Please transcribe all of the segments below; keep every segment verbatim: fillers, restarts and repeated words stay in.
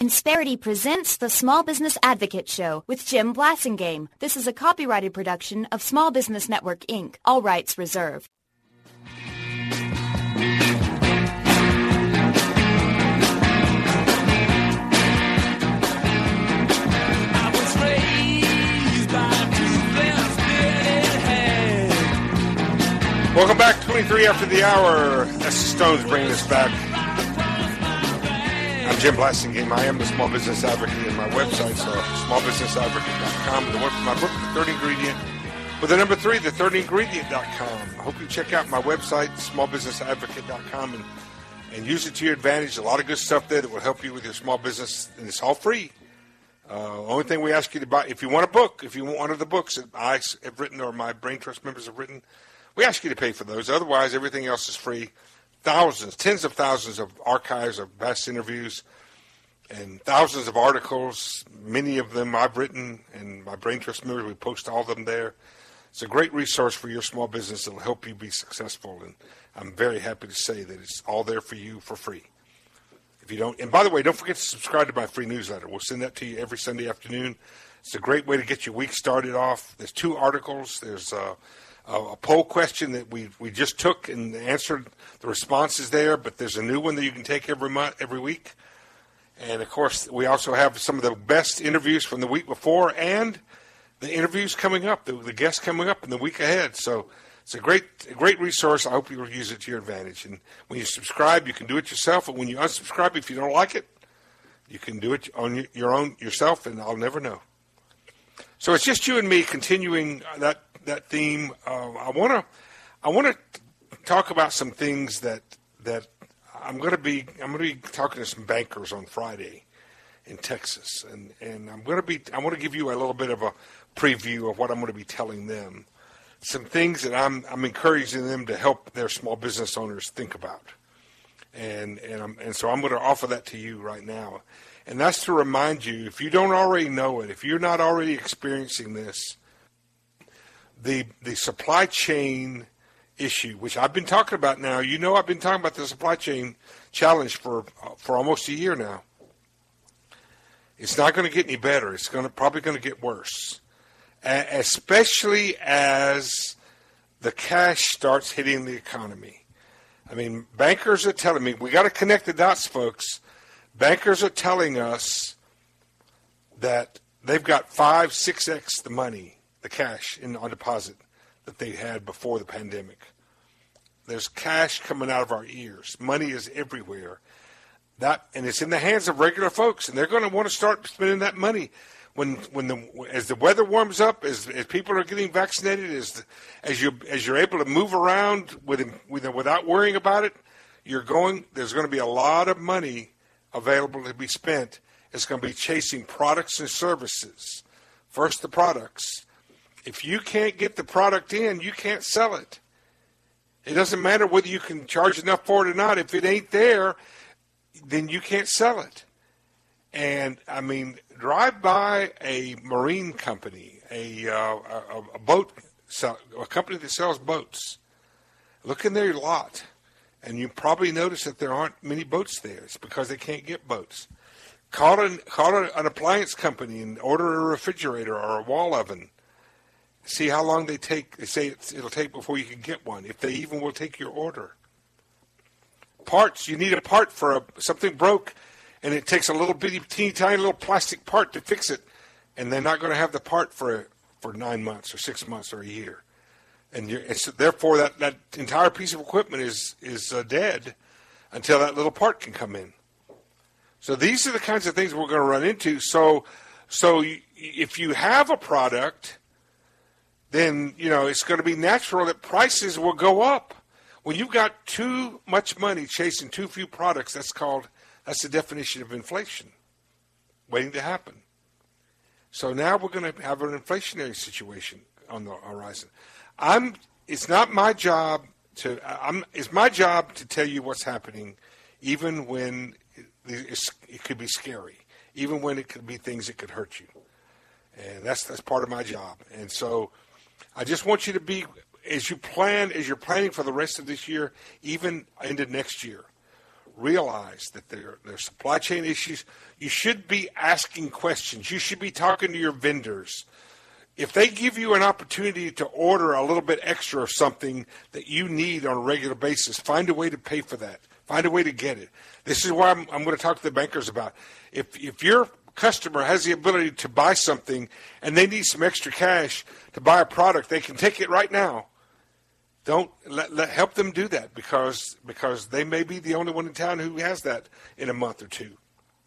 Insperity presents the Small Business Advocate Show with Jim Blasingame. This is a copyrighted production of Small Business Network, Incorporated. All rights reserved. Welcome back, twenty-three after the hour. That's the Stones bringing us back. I'm Jim Blasingame. I am the Small Business Advocate, and my website's uh, small business advocate dot com. The one for my book, The Third Ingredient, with the number three, the third ingredient dot com. I hope you check out my website, small business advocate dot com, and, and use it to your advantage. A lot of good stuff there that will help you with your small business, and it's all free. Uh, only thing we ask you to buy, if you want a book, if you want one of the books that I have written or my Brain Trust members have written, we ask you to pay for those. Otherwise, everything else is free. Thousands, tens of thousands of archives of past interviews and thousands of articles. Many of them I've written, and my Brain Trust members, we post all of them there. It's a great resource for your small business that will help you be successful, and I'm very happy to say that it's all there for you for free. If you don't, and by the way, don't forget to subscribe to my free newsletter. We'll send that to you every Sunday afternoon. It's a great way to get your week started off. There's two articles. There's uh, a poll question that we we just took and answered the responses there, but there's a new one that you can take every month, every week. And, of course, we also have some of the best interviews from the week before and the interviews coming up, the, the guests coming up in the week ahead. So it's a great a great resource. I hope you will use it to your advantage. And when you subscribe, you can do it yourself. And when you unsubscribe, if you don't like it, you can do it on your own yourself, and I'll never know. So it's just you and me continuing that that theme. Uh, I want to I want to talk about some things that that I'm going to be I'm going to be talking to some bankers on Friday in Texas, and, and I'm going to be I want to give you a little bit of a preview of what I'm going to be telling them. Some things that I'm I'm encouraging them to help their small business owners think about, and and I'm, and so I'm going to offer that to you right now, and that's to remind you, if you don't already know it, if you're not already experiencing this. The the supply chain issue, which I've been talking about now, you know I've been talking about the supply chain challenge for for almost a year now. It's not going to get any better. It's going to probably going to get worse, a- especially as the cash starts hitting the economy. I mean, bankers are telling me, we got to connect the dots, folks. Bankers are telling us that they've got five, six x the money. The cash in on deposit that they had before the pandemic. There's cash coming out of our ears. Money is everywhere. That and it's in the hands of regular folks, and they're going to want to start spending that money when when the as the weather warms up, as as people are getting vaccinated, as the, as you as you're able to move around with, with without worrying about it. You're going. There's going to be a lot of money available to be spent. It's going to be chasing products and services. First, the products. If you can't get the product in, you can't sell it. It doesn't matter whether you can charge enough for it or not. If it ain't there, then you can't sell it. And, I mean, drive by a marine company, a, uh, a, a boat, a company that sells boats. Look in their lot, and you probably notice that there aren't many boats there. It's because they can't get boats. Call, an, call an appliance company and order a refrigerator or a wall oven. See how long they take. They say it's, it'll take before you can get one, if they even will take your order. Parts, you need a part for a, something broke, and it takes a little bitty, teeny tiny little plastic part to fix it, and they're not going to have the part for for nine months or six months or a year, and you're, it's, therefore that, that entire piece of equipment is is uh, dead until that little part can come in. So these are the kinds of things we're going to run into. So so you, if you have a product, then, you know, it's going to be natural that prices will go up. When you've got too much money chasing too few products, that's called, that's the definition of inflation, waiting to happen. So now we're going to have an inflationary situation on the horizon. I'm, it's not my job to, I'm, it's my job to tell you what's happening, even when it, it could be scary, even when it could be things that could hurt you. And that's, that's part of my job. And so, I just want you to be, as you plan, as you're planning for the rest of this year, even into next year, realize that there, there are supply chain issues. You should be asking questions. You should be talking to your vendors. If they give you an opportunity to order a little bit extra of something that you need on a regular basis, find a way to pay for that. Find a way to get it. This is why I'm, I'm going to talk to the bankers about. If if your customer has the ability to buy something and they need some extra cash to buy a product, they can take it right now. Don't let, let help them do that because because they may be the only one in town who has that in a month or two.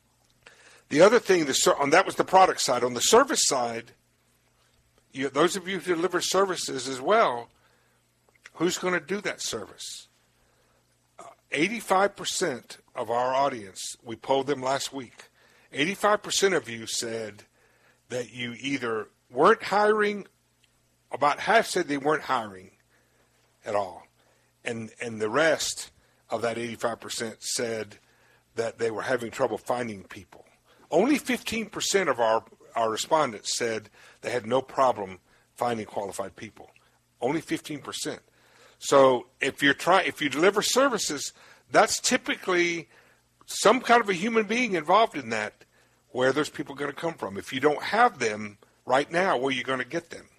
The other thing, the on that was the product side. On the service side, you, those of you who deliver services as well, who's going to do that service? Uh, eighty-five percent of our audience, we polled them last week, eighty-five percent of you said that you either weren't hiring, about half said they weren't hiring at all. And and the rest of that eighty-five percent said that they were having trouble finding people. Only fifteen percent of our, our respondents said they had no problem finding qualified people. Only fifteen percent. So if you're try, if you deliver services, that's typically some kind of a human being involved in that, where those people going to come from. If you don't have them right now, where are you going to get them?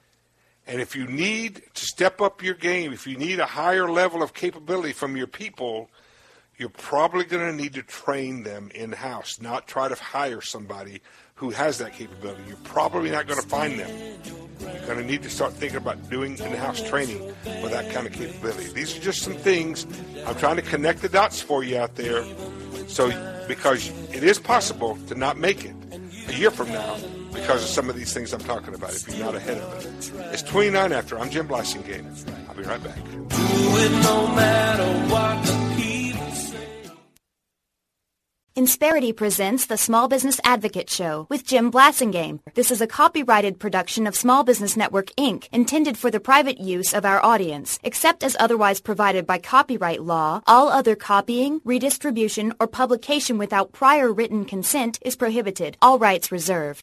And if you need to step up your game, if you need a higher level of capability from your people, you're probably going to need to train them in-house, not try to hire somebody who has that capability. You're probably not going to find them. You're going to need to start thinking about doing in-house training for that kind of capability. These are just some things. I'm trying to connect the dots for you out there, so because it is possible to not make it a year from now because of some of these things I'm talking about, if you're not ahead of it. It's twenty-nine after. I'm Jim Blasingame. I'll be right back. Do it no matter what the people say. Insperity presents the Small Business Advocate Show with Jim Blasingame. This is a copyrighted production of Small Business Network, Incorporated, intended for the private use of our audience. Except as otherwise provided by copyright law, all other copying, redistribution, or publication without prior written consent is prohibited. All rights reserved.